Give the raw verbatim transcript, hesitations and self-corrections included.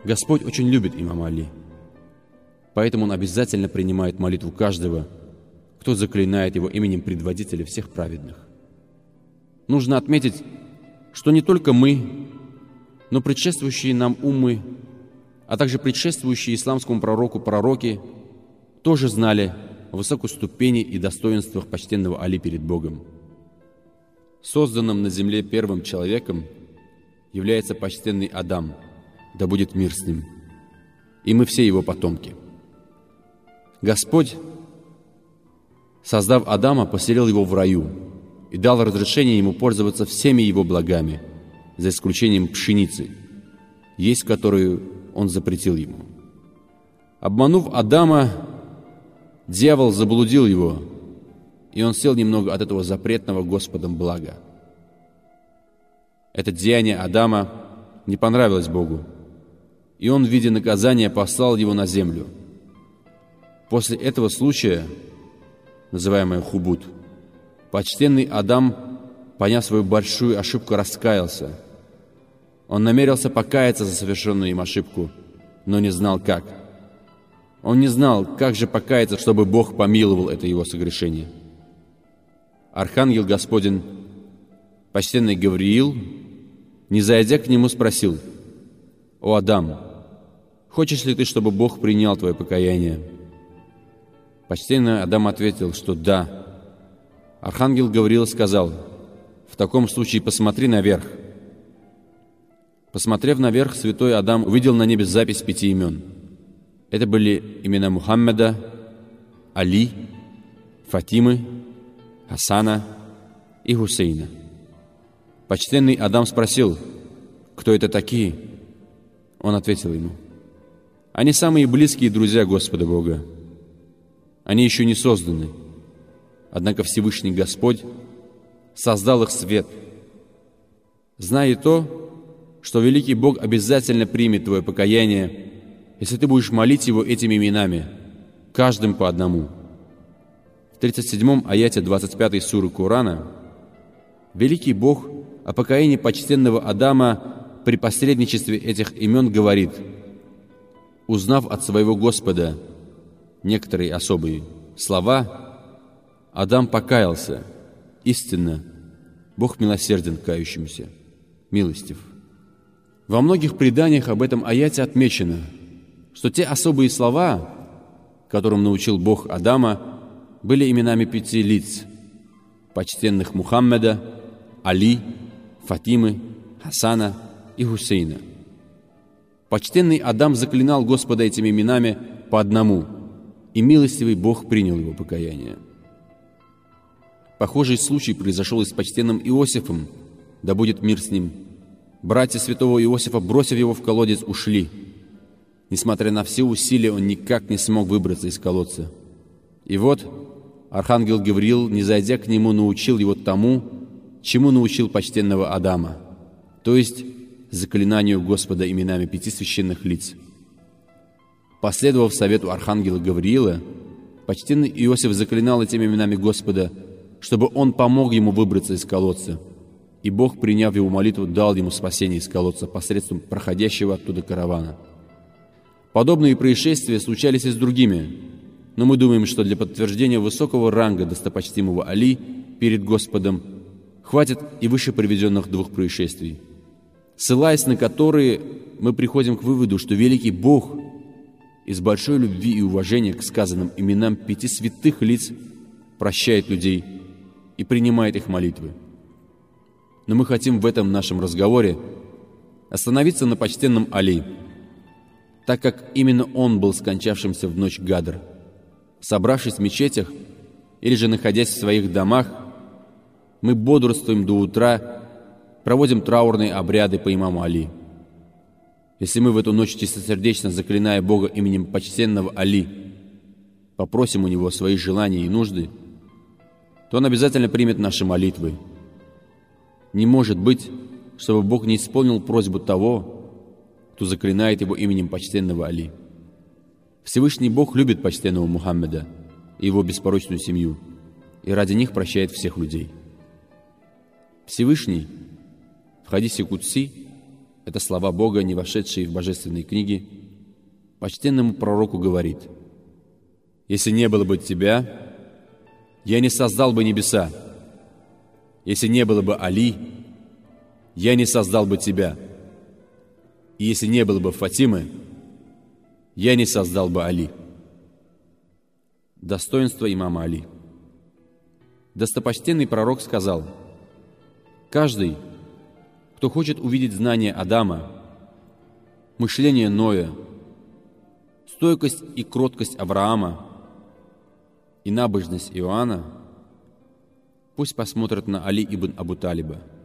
Господь очень любит имама Али, поэтому Он обязательно принимает молитву каждого, кто заклинает его именем предводителя всех праведных. Нужно отметить, что не только мы, но предшествующие нам уммы, а также предшествующие исламскому пророку пророки тоже знали о высокой ступени и достоинствах почтенного Али перед Богом. Созданным на земле первым человеком является почтенный Адам, да будет мир с ним, и мы все его потомки. Господь, создав Адама, поселил его в раю и дал разрешение ему пользоваться всеми его благами, за исключением пшеницы, есть которую он запретил ему. Обманув Адама, дьявол заблудил его, и он сел немного от этого запретного Господом блага. Это деяние Адама не понравилось Богу, и он в виде наказания послал его на землю. После этого случая, называемый хубут, почтенный Адам, поняв свою большую ошибку, раскаялся. Он намерился покаяться за совершенную им ошибку, но не знал как. Он не знал, как же покаяться, чтобы Бог помиловал это его согрешение. Архангел Господень, почтенный Гавриил, не зайдя к нему, спросил: «О Адам, хочешь ли ты, чтобы Бог принял твое покаяние?» Почтенный Адам ответил, что да. Архангел Гавриил сказал: «В таком случае посмотри наверх». Посмотрев наверх, святой Адам увидел на небе запись пяти имен. Это были имена Мухаммеда, Али, Фатимы, Хасана и Хусейна. Почтенный Адам спросил: «Кто это такие?» Он ответил ему: «Они самые близкие друзья Господа Бога. Они еще не созданы, однако Всевышний Господь создал их свет. Знай то, что великий Бог обязательно примет твое покаяние, если ты будешь молить Его этими именами, каждым по одному». В тридцать седьмом аяте двадцать пятой суры Корана великий Бог о покаянии почтенного Адама при посредничестве этих имен говорит: «Узнав от своего Господа некоторые особые слова, Адам покаялся. Истинно, Бог милосерден к кающимся, милостив». Во многих преданиях об этом аяте отмечено, что те особые слова, которым научил Бог Адама, были именами пяти лиц: почтенных Мухаммеда, Али, Фатимы, Хасана и Хусейна. Почтенный Адам заклинал Господа этими именами по одному, и милостивый Бог принял его покаяние. Похожий случай произошел и с почтенным Иосифом, да будет мир с ним. Братья святого Иосифа, бросив его в колодец, ушли. Несмотря на все усилия, он никак не смог выбраться из колодца. И вот архангел Гавриил, не зайдя к нему, научил его тому, чему научил почтенного Адама, то есть заклинанию Господа именами пяти священных лиц. Последовав совету архангела Гавриила, почтенный Иосиф заклинал этими именами Господа, чтобы он помог ему выбраться из колодца. И Бог, приняв его молитву, дал ему спасение из колодца посредством проходящего оттуда каравана. Подобные происшествия случались и с другими, но мы думаем, что для подтверждения высокого ранга достопочтимого Али перед Господом хватит и выше приведенных двух происшествий, ссылаясь на которые мы приходим к выводу, что великий Бог из большой любви и уважения к сказанным именам пяти святых лиц прощает людей и принимает их молитвы. Но мы хотим в этом нашем разговоре остановиться на почтенном Али, так как именно он был скончавшимся в ночь Гадр. Собравшись в мечетях или же находясь в своих домах, мы бодрствуем до утра, проводим траурные обряды по имаму Али. Если мы в эту ночь чистосердечно, заклиная Бога именем почтенного Али, попросим у Него свои желания и нужды, то Он обязательно примет наши молитвы. Не может быть, чтобы Бог не исполнил просьбу того, кто заклинает Его именем почтенного Али. Всевышний Бог любит почтенного Мухаммеда и его беспорочную семью, и ради них прощает всех людей. Всевышний в хадисе Кудси это слова Бога, не вошедшие в божественные книги, почтенному пророку говорит: «Если не было бы тебя, я не создал бы небеса. Если не было бы Али, я не создал бы тебя. И если не было бы Фатимы, я не создал бы Али». Достоинство имама Али. Достопочтенный пророк сказал: «Каждый, кто хочет увидеть знание Адама, мышление Ноя, стойкость и кроткость Авраама и набожность Иоанна, пусть посмотрит на Али ибн Абу Талиба.